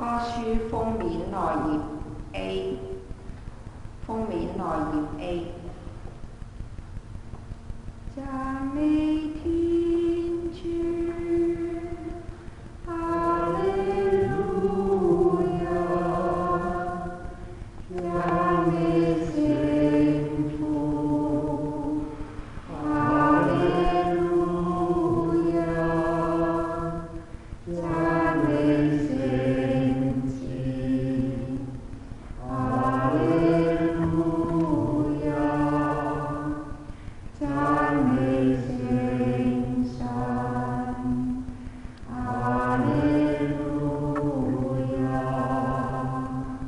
歌書封面內頁 A， 封面內頁 A。讚美天主，哈利路亞，讚美聖父，哈利路亞，讚美聖子，哈利路亞，讚美聖神，哈利路亞，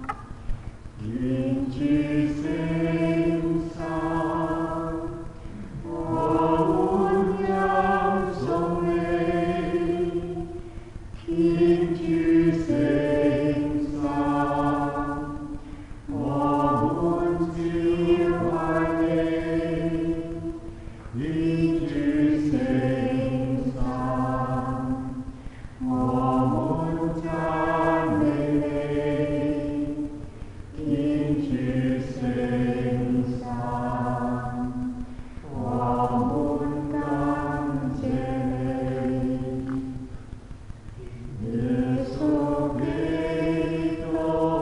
天主聖神，我們音頌你，天主聖神，我們召愛你，天主聖神，我們讚美你，天主聖神，我們感謝你，耶穌基督，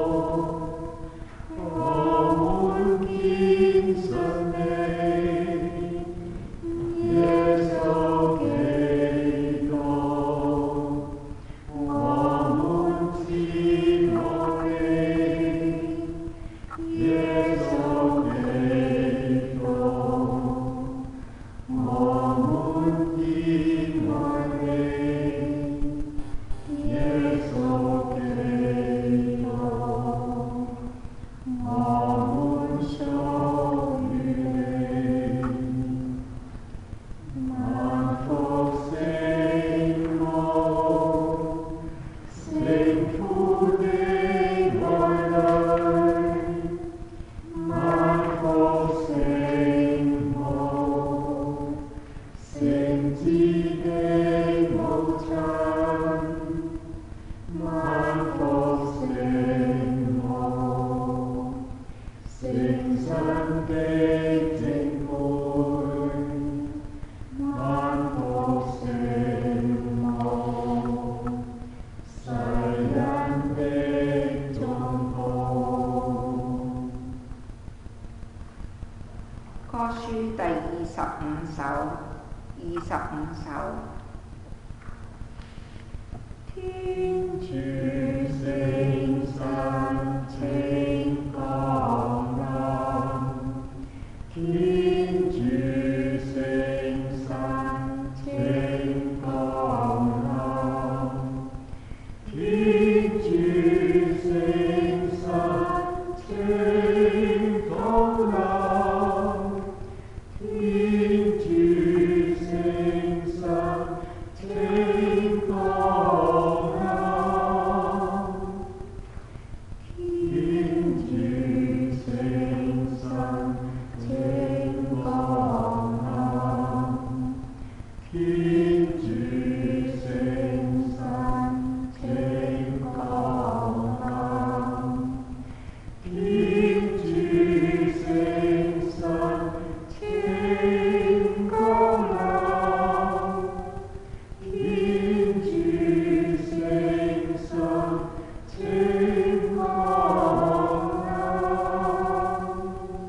我們堅信你，耶穌基督，我們知道你，耶穌基督，我們熱愛你，耶穌基督，我們屬於你。萬福聖母，聖父的愛女，萬福聖母，聖子的母親，萬福聖母，聖神的姊妹，萬福聖母，世人的中保。歌書第25首。天主聖神請降臨，天主聖神請降臨，天主聖神請降臨，天主聖神請降臨，天主聖神請降臨，天主聖神請降臨，天主聖神請降臨，天主聖神請降臨，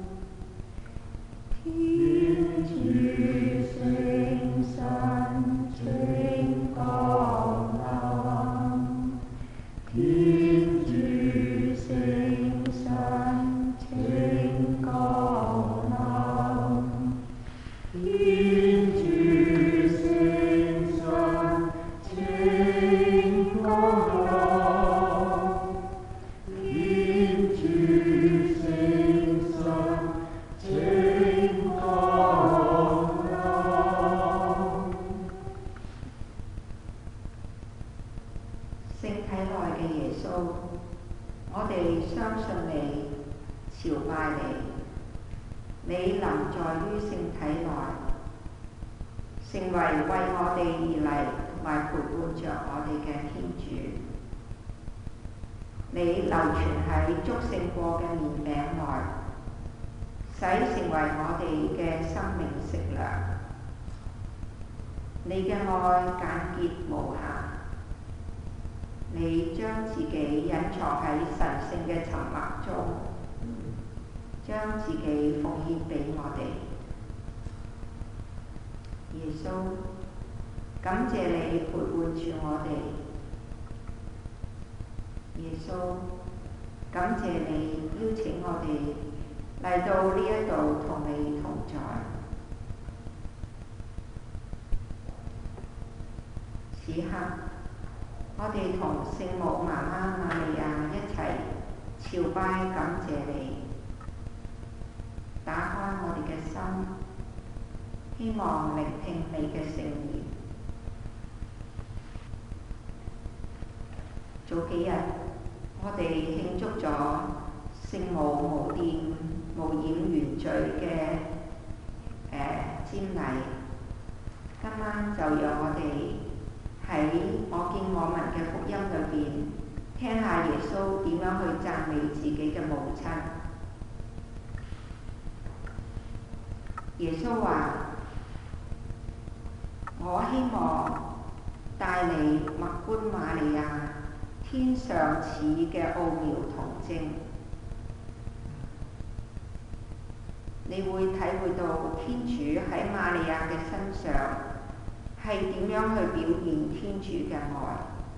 天主聖神請降臨，天主聖神請降臨，天主聖神請降臨，天主聖神請降臨。聖體內嘅耶穌，我哋相信你，朝拜你，你能在於聖體內，成為為我哋而嚟同埋陪伴着我哋嘅天主。 你流傳喺祝聖過嘅麵餅內，使成為我哋嘅生命食糧。你嘅愛簡潔無瑕，你將自己隱藏喺神聖嘅沉默中，將自己奉獻俾我哋。耶穌，感謝你陪伴住我哋。耶穌，感謝你邀請我哋嚟到呢一度同你同在。此刻，我哋同聖母媽媽瑪利亞一齊朝拜感謝你，打開我哋嘅心，希望聆聽你嘅聖言。早幾日，我哋慶祝咗聖母無染原罪嘅瞻禮。今晚就讓我哋喺我見我聞嘅福音裏邊，聽下耶穌點樣去讚美自己嘅母親。耶穌話：我希望帶你默觀瑪利亞天上始嘅奧妙童貞，你會體會到天主喺瑪利亞嘅身上係點樣去表現天主嘅愛。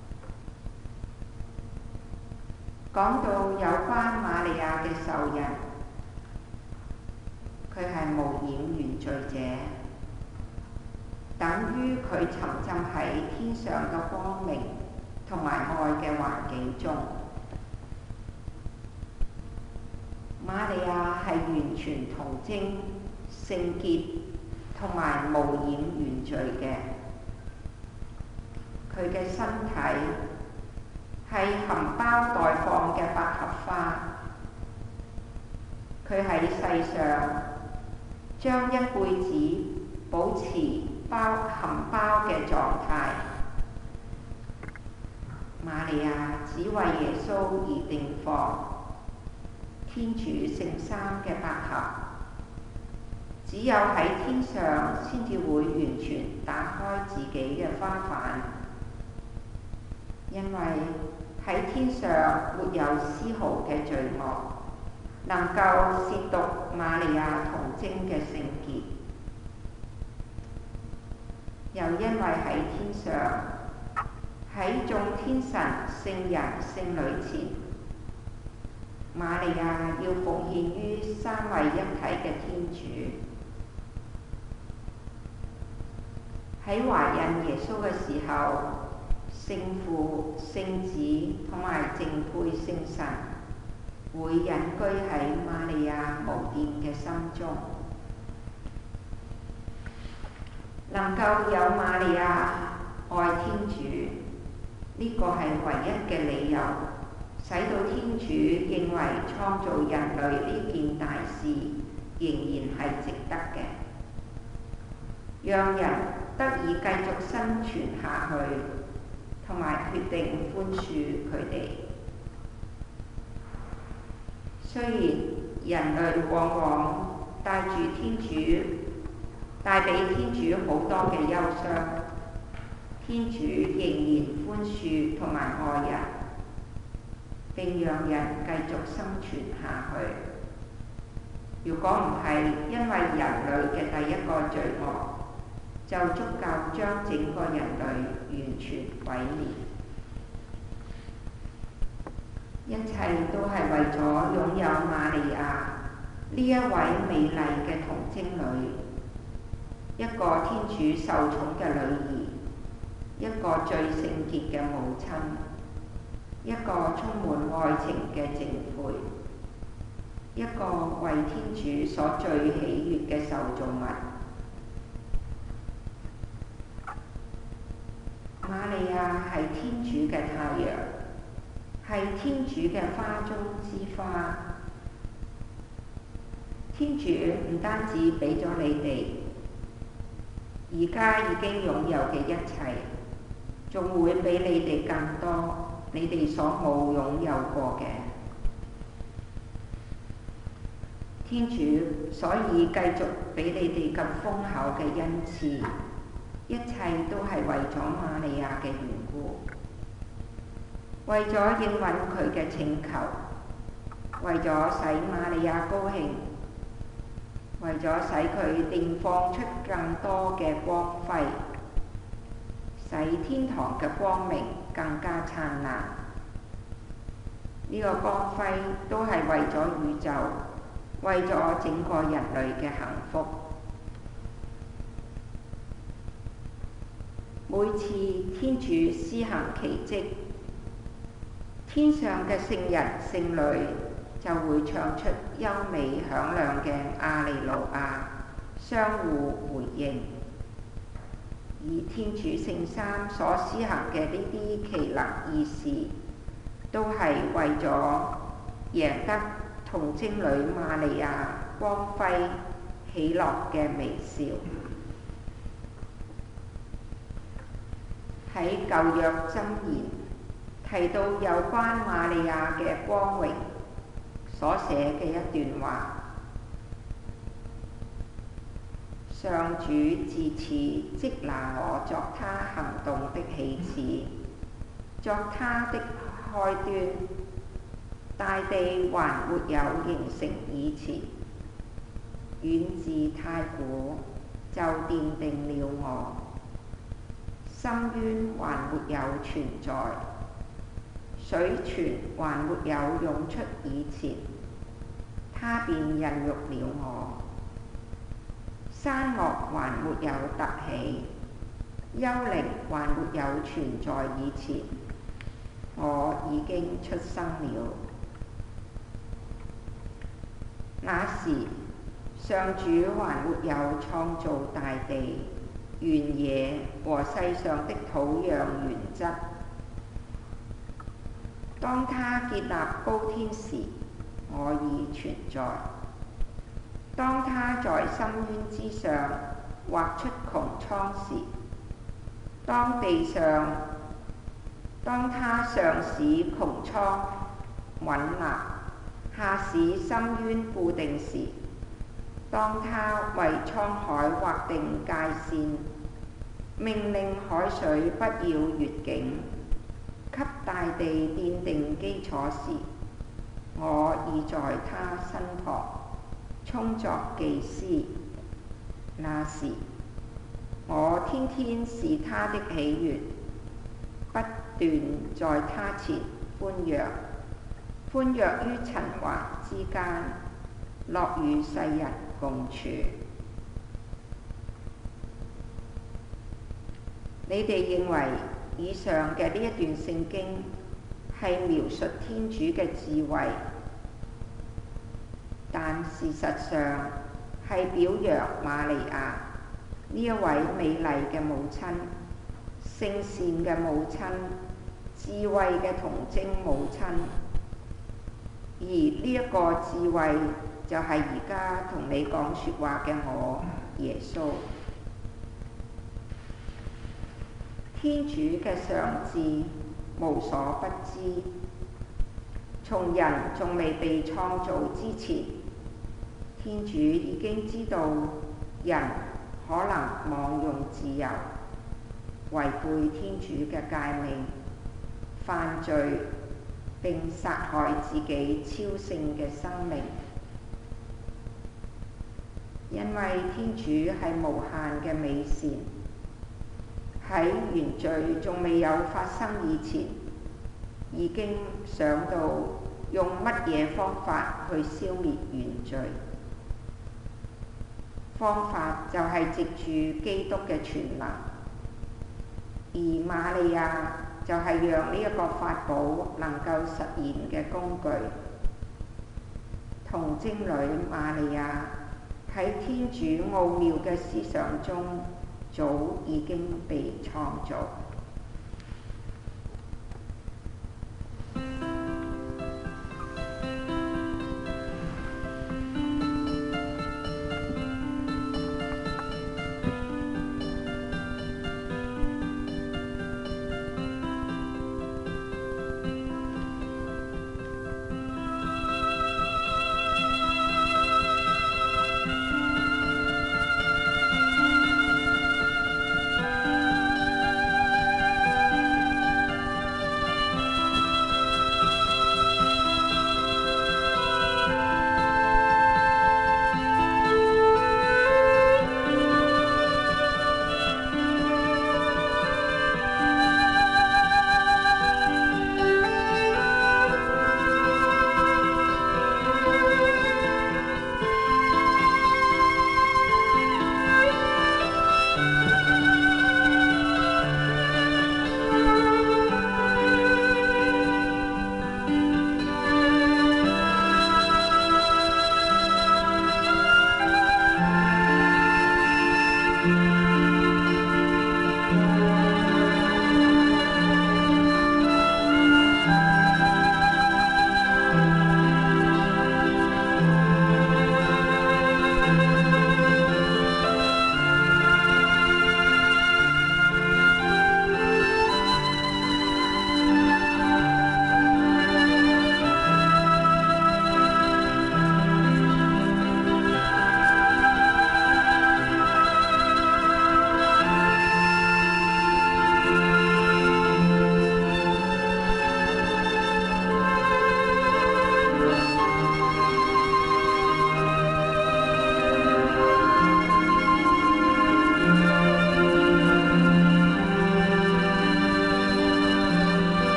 講到有關瑪利亞嘅受孕，佢係無染原罪者，等於佢沉浸喺天上嘅光明同埋愛嘅環境中。瑪利亞係完全童貞、聖潔同埋無染原罪嘅。佢嘅身體係含苞待放嘅百合花。佢喺世上將一輩子保持含苞嘅狀態。瑪利亞只為耶穌而定放天主聖三嘅百合，只有喺天上先至會完全打開自己嘅花瓣，因為喺天上沒有絲毫嘅罪惡能夠褻瀆瑪利亞童貞嘅聖潔，又因為喺天上喺眾天神、聖人、聖女前，瑪利亞要奉獻於三位一體嘅天主。喺懷孕耶穌嘅時候，聖父、聖子同埋淨配聖神會隱居喺瑪利亞無玷嘅心中。能夠有瑪利亞愛天主，呢個係唯一嘅理由，使到天主認為創造人類呢件大事仍然係值得嘅，讓人得以繼續生存下去，同埋決定寬恕佢哋。雖然人類往往帶俾天主好多嘅憂傷，天主仍然寬恕同埋愛人，並讓人繼續生存下去。如果唔係因為人類嘅第一個罪惡，就足夠將整個人類完全毀滅。一切都係為咗擁有瑪利亞呢一位美麗嘅童貞女，一個天主受寵嘅女兒，一個最聖潔嘅母親，一個充滿愛情嘅淨配，一個為天主所最喜悅嘅受造物。瑪利亞係天主嘅太陽，係天主嘅花中之花。天主唔單止俾咗你哋而家已經擁有嘅一切，仲會俾你哋更多， 你哋所冇擁有過嘅。天主所以繼續俾你哋咁豐厚嘅恩賜，一切都係為咗瑪利亞嘅緣故，為咗應允佢嘅請求，為咗使瑪利亞高興，為咗使佢綻放出更多嘅光輝，使天堂嘅光明更加燦爛。呢個光輝都係為咗宇宙，為咗整個人類嘅幸福。每次天主施行奇蹟，天上嘅聖人聖女就會唱出優美響亮嘅阿利路亞，相互回應。而天主聖三所施行嘅呢啲奇能異事，都係為咗贏得童貞女瑪利亞光輝喜樂嘅微笑。喺舊約箴言提到有關瑪利亞嘅光榮所寫嘅一段話：上主自此即拿我作他行動的起始，作他的開端。大地還沒有形成以前，遠自太古就奠定了我。深淵還沒有存在，水泉還沒有湧出以前，他便孕育了我。山岳還沒有突起，幽靈還沒有存在以前，我已經出生了。那時，上主還沒有創造大地、原野和世上的土壤原則。當他建立高天時，我已存在；當他在深淵之上劃出穹蒼時，當他上使穹蒼穩立，下使深淵固定時，當他為滄海劃定界線，命令海水不要越境，給大地奠定基礎時，我已在他身旁充作祭司。那時，我天天是他的喜悅，不斷在他前歡躍於塵寰之間，樂與世人共處。你哋認為以上嘅呢一段聖經係描述天主嘅智慧，但事實上係表揚瑪利亞呢一位美麗嘅母親、聖善嘅母親、智慧嘅童貞母親。而呢一個智慧就係而家同你講說話嘅我，耶穌。天主嘅上智無所不知，從人仲未被創造之前，天主已經知道人可能妄用自由，違背天主嘅誡命，犯罪並殺害自己超性嘅生命。因為天主係無限嘅美善，喺原罪仲未有發生以前，已經想到用乜嘢方法去消滅原罪。方法就係藉住基督嘅全能，而瑪利亞就係讓呢一個法寶能夠實現嘅工具。童貞女瑪利亞喺天主奧妙嘅思想中早已經被創造。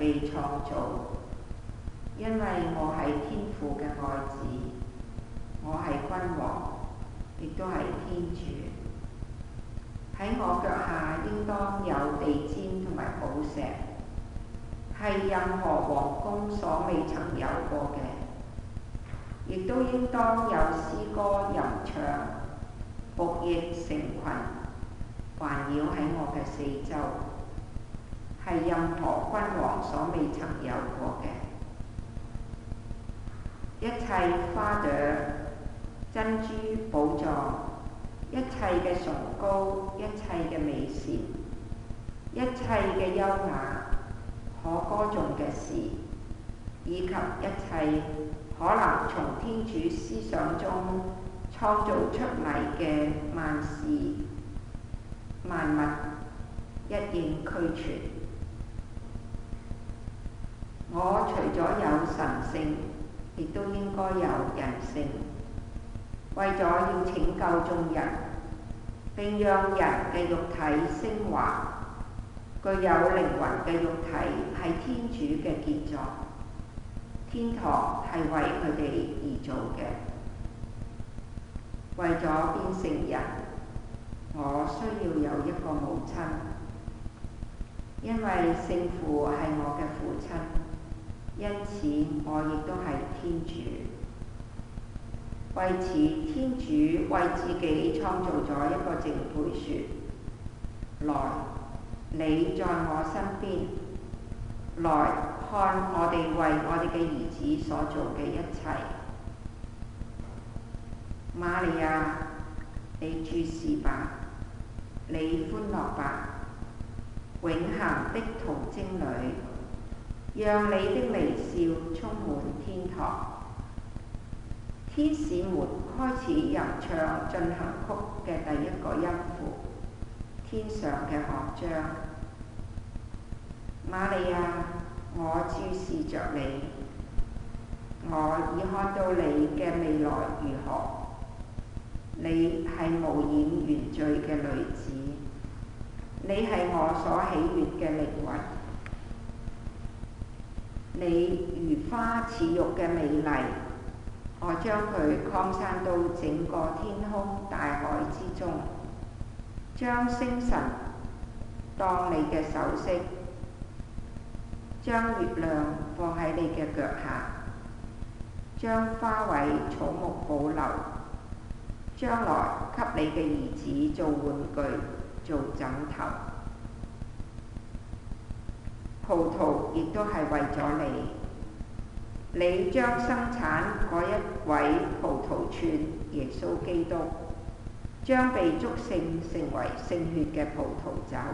被創造，因為我係天父嘅愛子，我係君王，亦都係天主。喺我腳下應當有地氈同埋寶石，係任何王宮所未曾有過嘅，亦都應當有詩歌吟唱，僕役成群，環繞喺我嘅四周，係任何君王所未曾有過嘅。一切花朵、珍珠、寶藏，一切嘅崇高，一切嘅美善，一切嘅優雅，可歌頌嘅事，以及一切可能從天主思想中創造出嚟嘅萬事萬物，一應俱全。我除咗有神性，亦都應該有人性，為咗要拯救眾人，並讓人嘅肉體升華。具有靈魂嘅肉體係天主嘅傑作，天堂係為佢哋而做嘅。為咗變成人，我需要有一個母親，因為聖父係我嘅父親，因此我亦都係天主。為此，天主為自己創造咗一個淨配說：來，你在我身邊，來看我哋為我哋嘅兒子所做嘅一切。瑪利亞，你注視吧，你歡樂吧，永恆的童貞女，讓你的微笑充滿天堂。天使們開始吟唱進行曲嘅第一個音符，天上嘅樂章。瑪利亞，我注視着你，我已看到你嘅未來如何。你係無染原罪嘅女子，你係我所喜悅嘅靈魂。你如花似玉嘅美麗，我將佢擴散到整個天空大海之中，將星辰當你嘅首飾，將月亮放喺你嘅腳下，將花卉草木保留，將來給你嘅兒子做玩具、做枕頭。葡萄亦都係為咗你，你將生產嗰一位葡萄串耶穌基督，將被祝聖成為聖血嘅葡萄酒。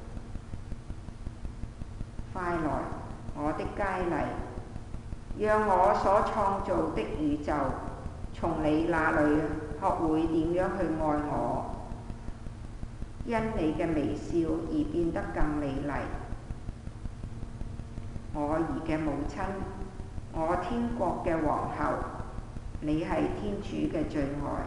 快來，我的佳麗，讓我所創造的宇宙從你那裡學會點樣去愛我，因你嘅微笑而變得更美麗。我兒嘅母親，我天國嘅皇后，你係天主嘅最愛。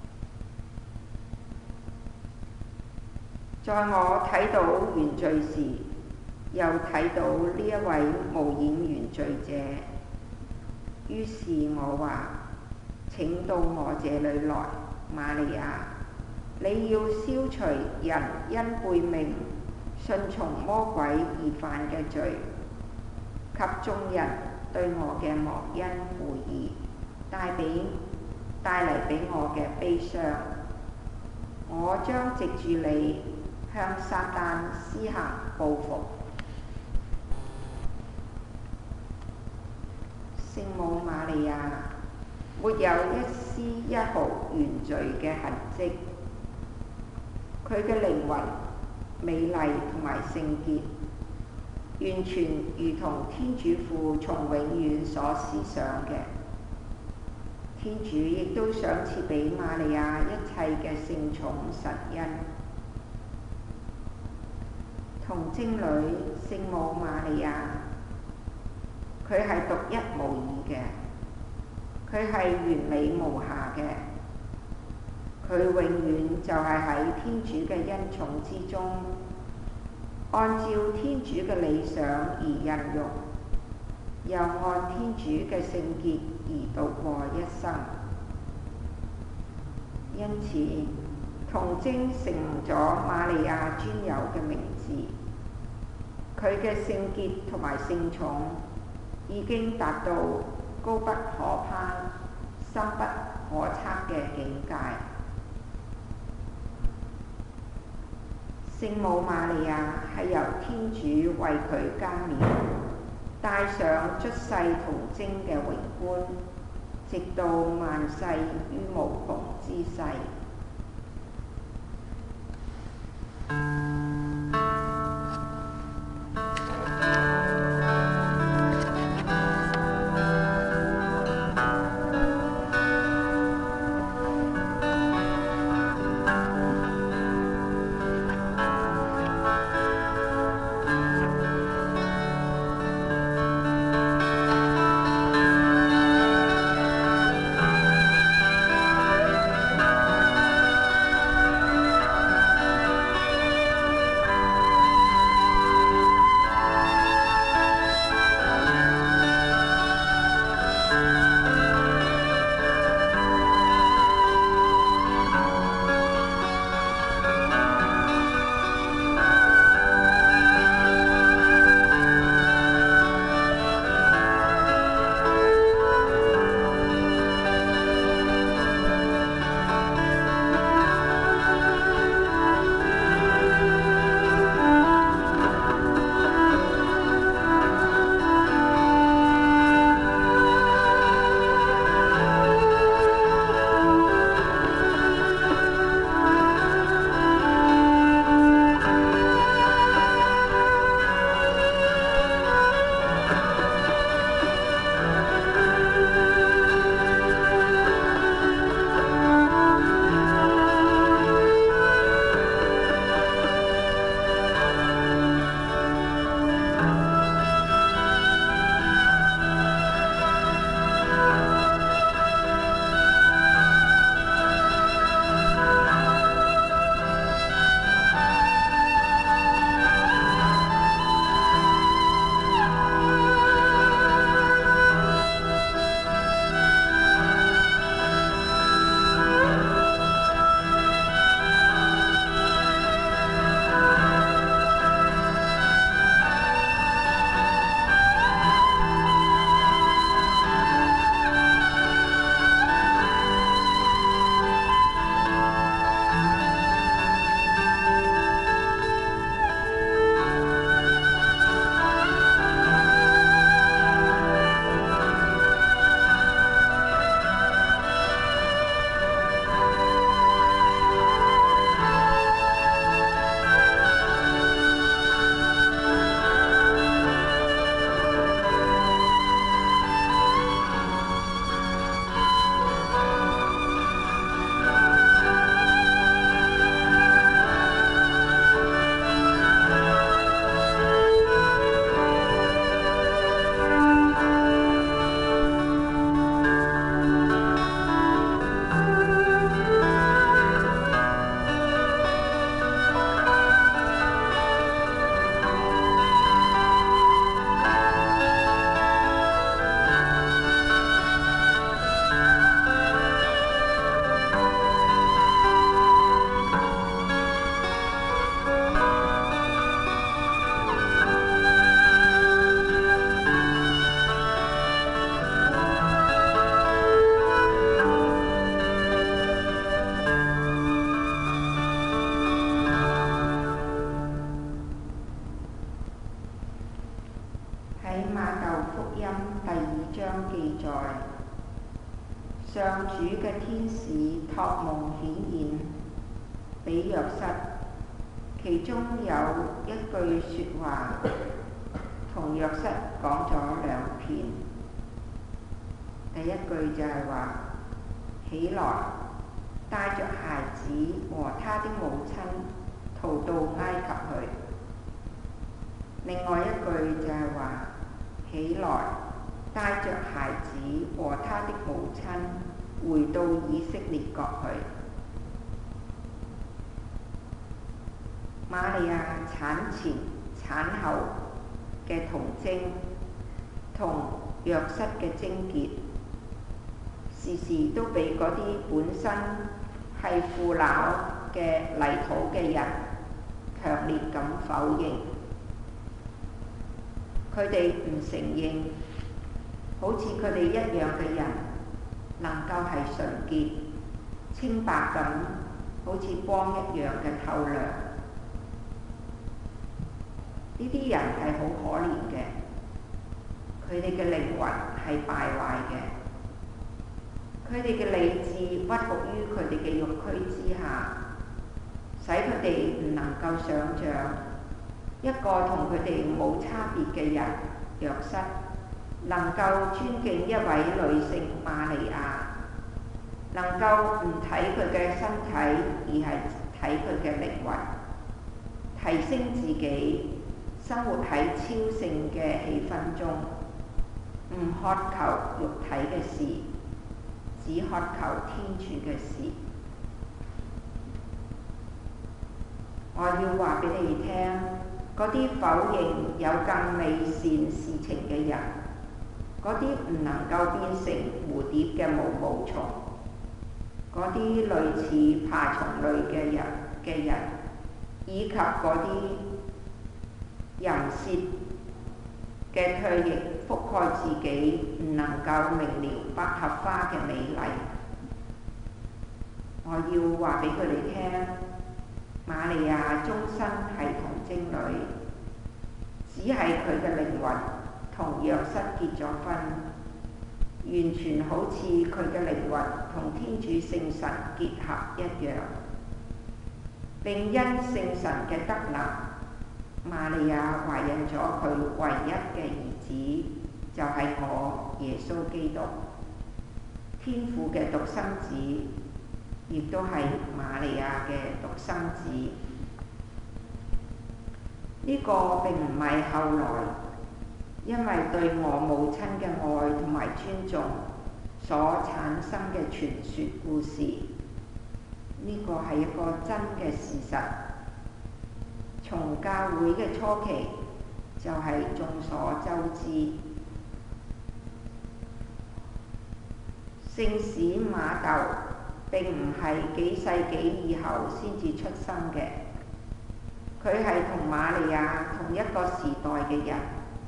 在我睇到原罪時，又睇到呢一位無染原罪者，於是我話：請到我這裡來，瑪利亞，你要消除人因背命、順從魔鬼而犯嘅罪，及眾人對我嘅忘恩負義帶嚟俾我嘅悲傷。我將藉住你向撒旦施行報復。聖母瑪利亞，沒有一絲一毫原罪嘅痕跡，佢嘅靈魂美麗同埋聖潔，完全如同天主父從永遠所思想嘅。天主亦都賞賜俾瑪利亞一切嘅聖寵神恩。童貞女聖母瑪利亞，佢係獨一無二嘅，佢係完美無瑕嘅，佢永遠就係喺天主嘅恩寵之中， 按照天主嘅理想而孕育，又按天主嘅聖潔而度過一生。因此，童貞成咗瑪利亞專有嘅名字。佢嘅聖潔同埋聖寵已經達到高不可攀、深不可測嘅境界。聖母瑪利亞係由天主為佢加冕，戴上出世童貞嘅榮冠，直到萬世於無窮之世。上主嘅天使託夢顯現俾若瑟，其中有一句説話同若瑟講咗兩遍。第一句就係話：起來，帶着孩子和他的母親逃到埃及去。另外一句就係話：起來，帶着孩子和他的母親回到以色列國去。瑪利亞產前產後嘅童貞同約瑟嘅貞潔，時時都被嗰啲本身係腐朽嘅泥土嘅人強烈咁否認。佢哋唔承認好似佢哋一樣嘅人能夠係純潔、清白咁，好似光一樣嘅透亮。呢啲人係好可憐嘅，佢哋嘅靈魂係敗壞嘅，佢哋嘅理智屈服於佢哋嘅肉軀之下，使佢哋唔能夠想像一個同佢哋冇差別嘅人約瑟能夠尊敬一位女性瑪利亞，能夠唔睇佢嘅身體，而係睇佢嘅靈魂，提升自己，生活喺超性嘅氣氛中，唔渴求肉體嘅事，只渴求天主嘅事。我要話俾你哋聽，嗰啲否認有更美善事情嘅人，嗰啲唔能夠變成蝴蝶嘅毛毛蟲，嗰啲類似爬蟲類嘅人，以及嗰啲淫褻嘅唾液覆蓋自己，唔能夠明瞭百合花嘅美麗。我要話俾佢哋聽，瑪利亞終身係童貞女，只係佢嘅靈魂同約瑟結咗婚，完全好似佢嘅靈魂同天主聖神結合一樣。並因聖神嘅德能，瑪利亞懷孕咗佢唯一嘅兒子，就係我耶穌基督，天父嘅獨生子，亦都係瑪利亞嘅獨生子。呢個並唔係後來因為對我母親嘅愛同埋尊重所產生嘅傳說故事，呢個係一個真嘅事實。從教會嘅初期就係眾所周知，聖史瑪竇並唔係幾世紀以後先至出生嘅，佢係同瑪利亞同一個時代嘅人。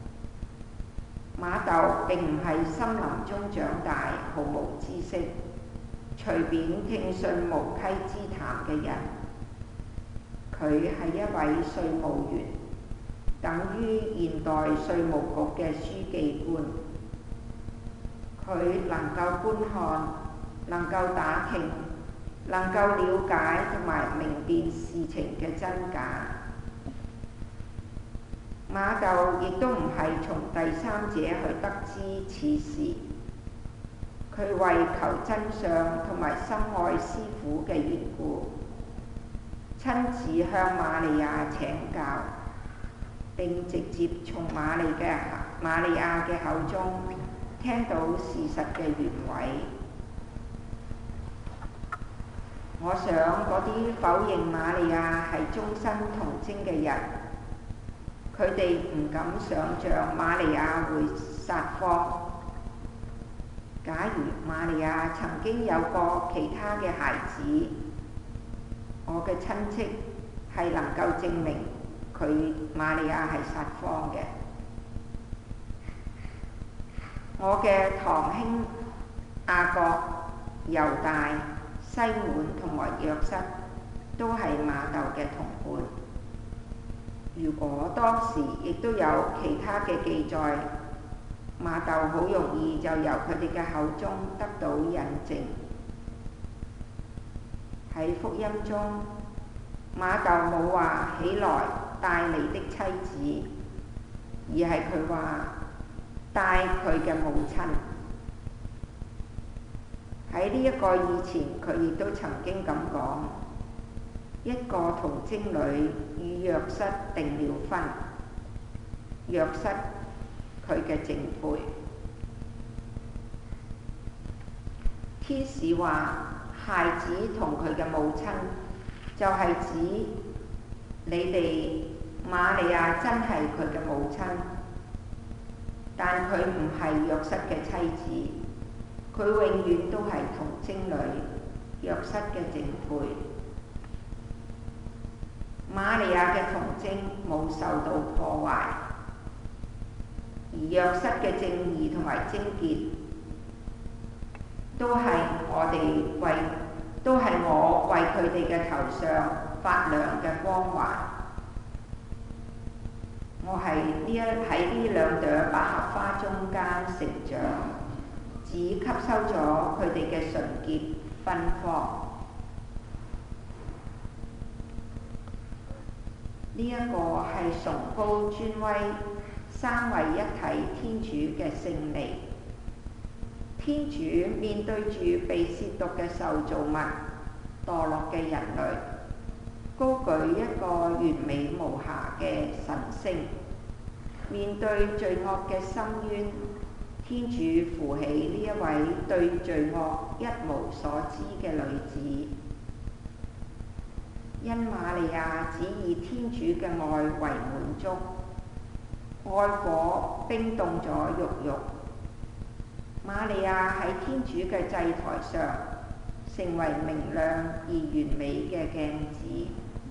瑪竇並唔係森林中長大、毫無知識、隨便聽信無稽之談嘅人。佢係一位稅務員，等於現代稅務局嘅書記官。佢能夠觀看，能夠打聽，能夠了解同埋明辨事情嘅真假。瑪竇亦都唔係從第三者去得知此事，佢為求真相同埋深愛師傅嘅緣故，親自向瑪利亞請教，並直接從瑪利亞嘅口中聽到事實嘅原委。我想嗰啲否認瑪利亞係終身童貞嘅人，佢哋唔敢想像瑪利亞會撒謊。假如瑪利亞曾經有過其他嘅孩子，我嘅親戚係能夠證明瑪利亞係撒謊嘅。我嘅堂兄雅各、猶大、西滿同埋約瑟都係瑪竇嘅同伴。如果當時亦都有其他嘅記載，瑪竇好容易就由佢哋嘅口中得到印證。喺福音中，瑪竇冇話起來帶你的妻子，而係佢話帶佢嘅母親。喺呢一個以前，佢亦都曾經咁講：一個童貞女與約瑟訂了婚，約瑟佢嘅正輩。天使話：孩子同佢嘅母親，就係指你哋瑪利亞真係佢嘅母親，但佢唔係約瑟嘅妻子，佢永遠都係童貞女，約瑟嘅正配。瑪利亞嘅童貞冇受到破壞，而約瑟嘅正義同埋貞潔都係我為佢哋嘅頭上發亮嘅光環。我喺呢兩朵百合花中間成長，只吸收咗佢哋嘅純潔芬芳。呢一個係崇高尊威、三位一體天主嘅勝利。天主面對住被褻瀆嘅受造物、墮落嘅人類，高舉一個完美無瑕嘅神星。面對罪惡嘅深淵，天主扶起呢一位對罪惡一無所知嘅女子。因瑪利亞只以天主嘅愛為滿足，愛火冰凍咗肉肉。瑪利亞喺天主嘅祭台上成為明亮而完美嘅鏡子。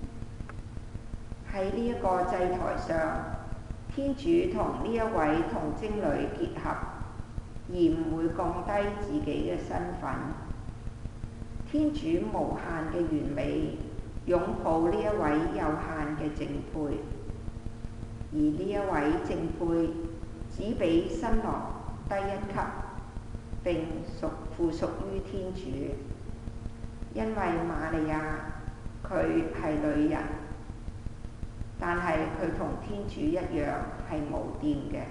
喺呢一個祭台上，天主同呢一位童貞女結合，而唔會降低自己嘅身份。天主無限嘅完美擁抱呢一位有限嘅正配，而呢一位正配只比新郎低一級，並附屬於天主。因為瑪利亞佢係女人，但係佢同天主一樣係無玷嘅。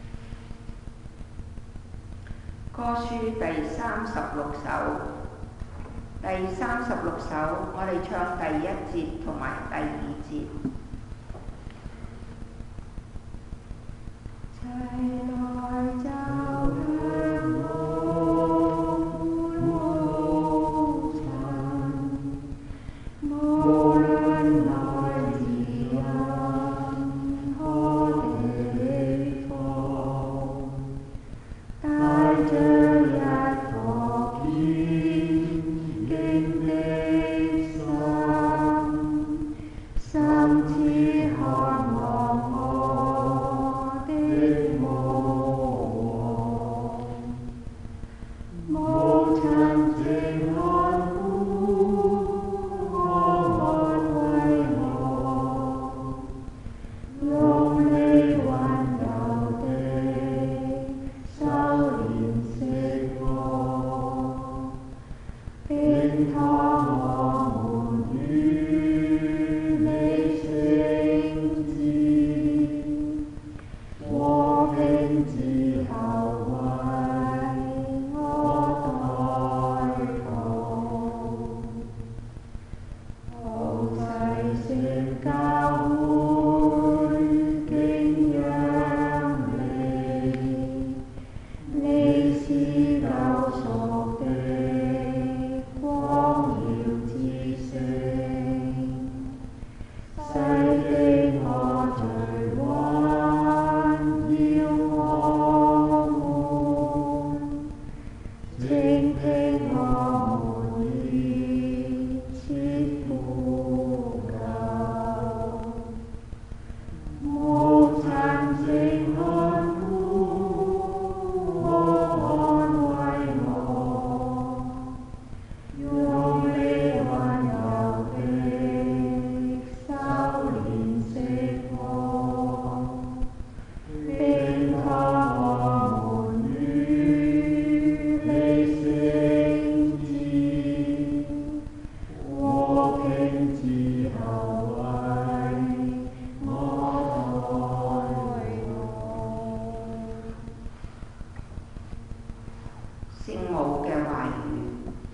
歌書第36首，第36首我哋唱第1節同埋第2節。齊來奏響母親，無論來自任何地方，帶着一顆堅定的心，深切渴望我的母王。母親靜看顧我，安慰我，用你溫柔的手憐惜我，並託我們與你聖子，和平之後為我代禱。普世聖教會敬仰你，你是救贖的光耀之星，洗滌我罪患，要我們傾聽我們熱切呼救。母親靜看顧我，安慰我，用你溫柔的手憐惜我，並託我們與你聖子，和平之後為我代禱。聖母嘅話語。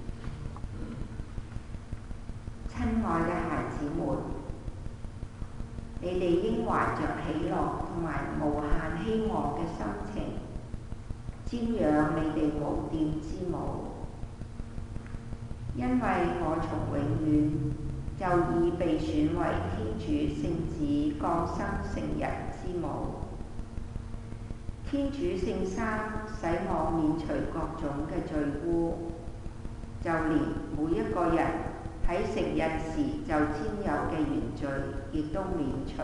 親愛嘅孩子們，你哋應懷着喜樂同埋無限希望嘅心情，瞻仰你哋無玷之母，因為我從永遠就已被選為天主聖子降生成人之母。天主聖三使我免除各種嘅罪污，就連每一個人喺成人時就沾有嘅原罪，亦都免除。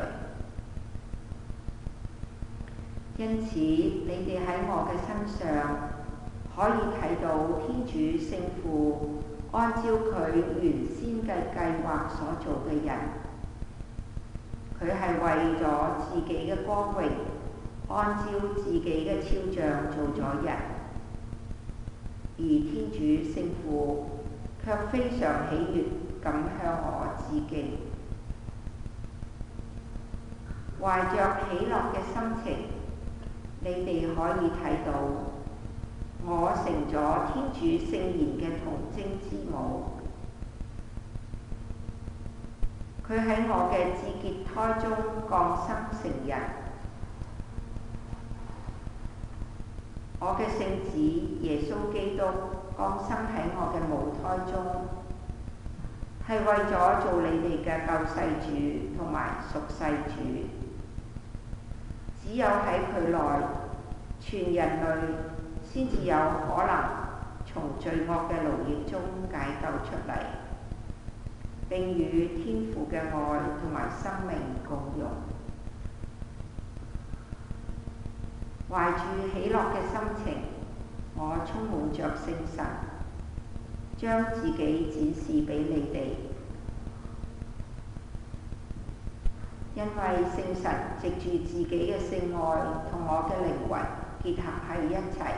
因此，你哋喺我嘅身上可以睇到天主聖父按照佢原先嘅計劃所做嘅人，佢係為咗自己嘅光榮，按照自己嘅肖像做咗人，而天主聖父卻非常喜悅咁向我致敬。懷着喜樂嘅心情，你哋可以睇到我成咗天主聖言嘅童貞之母。佢喺我嘅自結胎中降生成人。我嘅聖子耶穌基督降生喺我嘅母胎中，係為咗做你哋嘅救世主同埋贖世主。只有喺佢內，全人類先至有可能從罪惡嘅奴役中解救出嚟，並與天父嘅愛同埋生命共融。懷住喜樂嘅心情，我充滿着聖神，將自己展示俾你哋。因為聖神藉住自己嘅聖愛同我嘅靈魂結合喺一齊。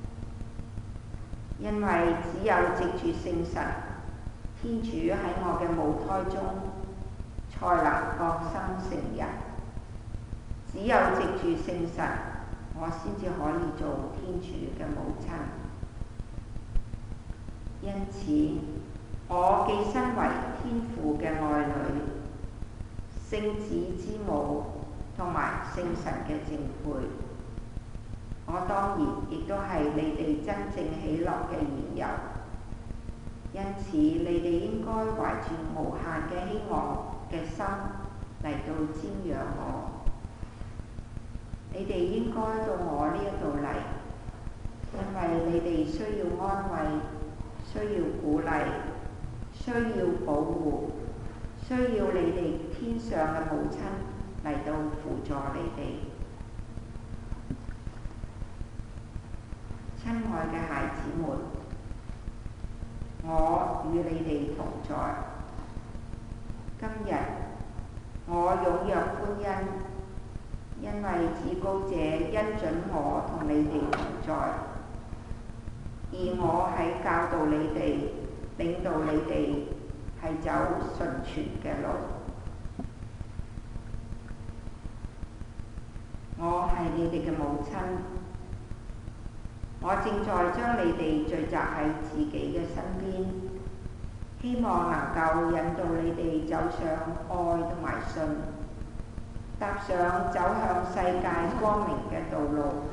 因為只有藉住聖神，天主喺我嘅母胎中才能降生成人。只有藉住聖神，我先至可以做天主嘅母親。因此，我既身為天父嘅愛女、聖子之母同埋聖神嘅淨配，我當然亦都係你哋真正喜樂嘅緣由。因此，你哋應該懷住無限嘅希望嘅心嚟到瞻仰我。你哋應該到我呢一度嚟，因為你哋需要安慰，需要鼓勵，需要保護，需要你哋天上嘅母親嚟到輔助你哋。親愛嘅孩子們，我與你哋同在。今日我踴躍歡欣，因為至高者恩准我同你哋同在，而我喺教導你哋、領導你哋係走純全嘅路。我係你哋嘅母親，我正在將你哋聚集喺自己嘅身邊，希望能夠引導你哋走上愛同埋信，踏上走向世界光明嘅道路。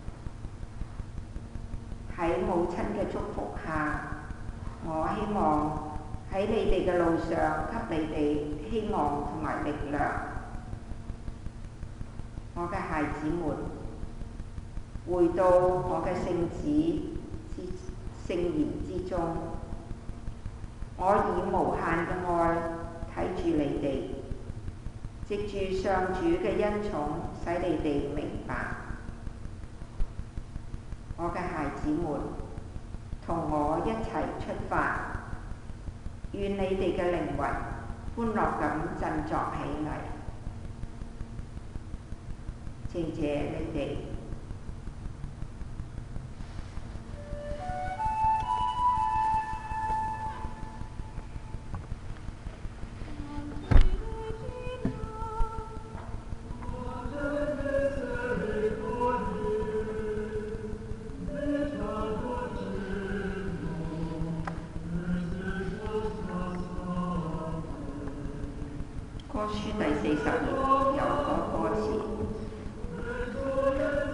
喺母親嘅祝福下，我希望喺你哋嘅路上給你哋希望同埋力量。我嘅孩子們，回到我嘅聖子聖言之中，我以無限嘅愛睇住你哋，藉住上主嘅恩寵，使你哋明白。我嘅孩子們，同我一齊出發，願你哋嘅靈魂歡樂咁振作起嚟。謝謝你哋。歌書第40頁有個歌詞。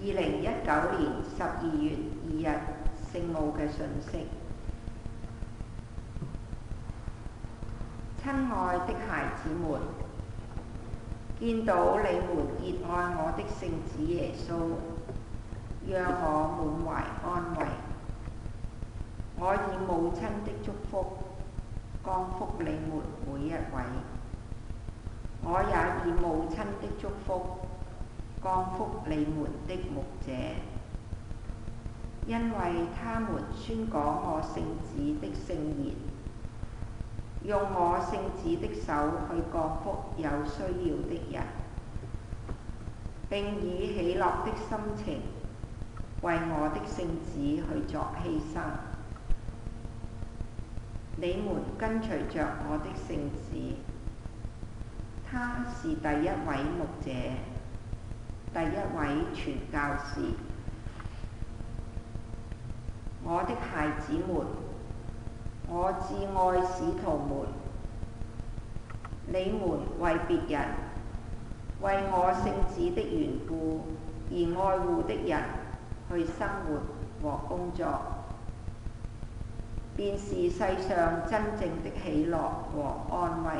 2019年12月2日聖母嘅訊息。親愛的孩子們，見到你們熱愛我的聖子耶穌，讓我滿懷安慰。我以母親的祝福降福你們每一位，我也以母親的祝福降福你們的牧者，因為他們宣講我聖子的聖言，用我聖子的手去降福有需要的人，並以喜樂的心情為我的聖子去作犧牲。你們跟隨着我的聖子，他是第一位牧者，第一位傳教士。我的孩子們，我至愛使徒們，你們為別人，為我聖子的緣故而愛護的人去生活和工作，便是世上真正的喜樂和安慰。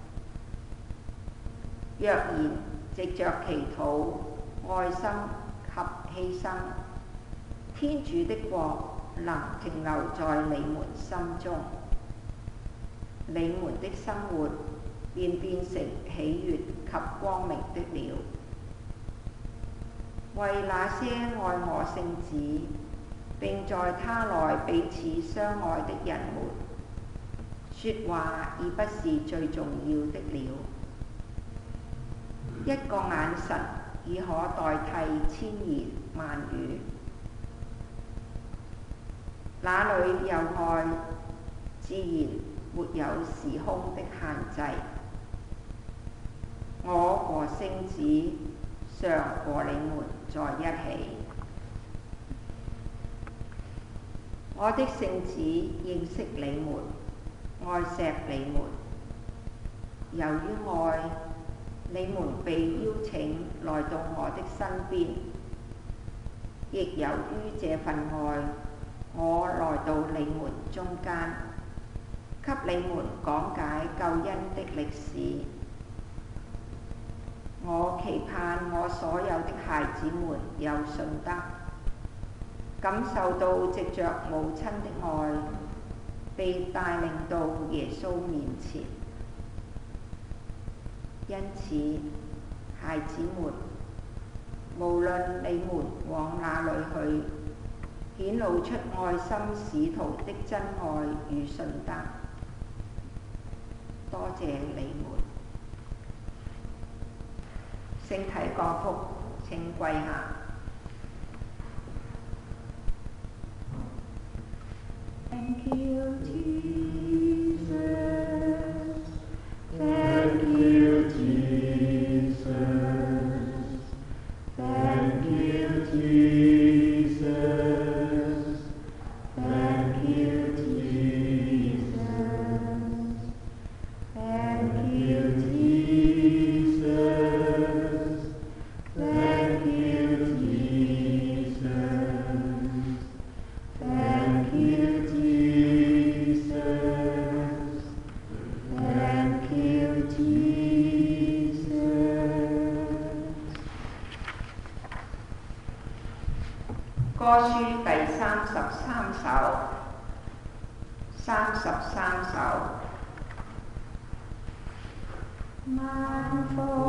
若然藉着祈禱、愛心及犧牲，天主的國能停留在你們心中，你們的生活便變成喜悅及光明的了。為那些愛我聖子並在他內彼此相愛的人們，說話已不是最重要的了。一個眼神已可代替千言萬語。那裡有愛，自然沒有時空的限制。我和聖子常和你們在一起。我的聖子認識你們，愛錫你們。由於愛，你們被邀請來到我的身邊，亦由於這份愛，我來到你們中間，給你們講解救恩的歷史。我期盼我所有的孩子們有信德，感受到藉着母親的愛，被帶領到耶穌面前。因此，孩子們，無論你們往哪裡去，顯露出愛心使徒的真愛與信德。多謝你們。聖體降福，請跪下。Thank you, Jesus. Thank you, Jesus. Thank you, Jesus. Thank you, Jesus. Thank you, Jesus. Thank you, Jesus. Thank you, Jesus. Thank you, Jesus. 歌書第33首，33首。萬福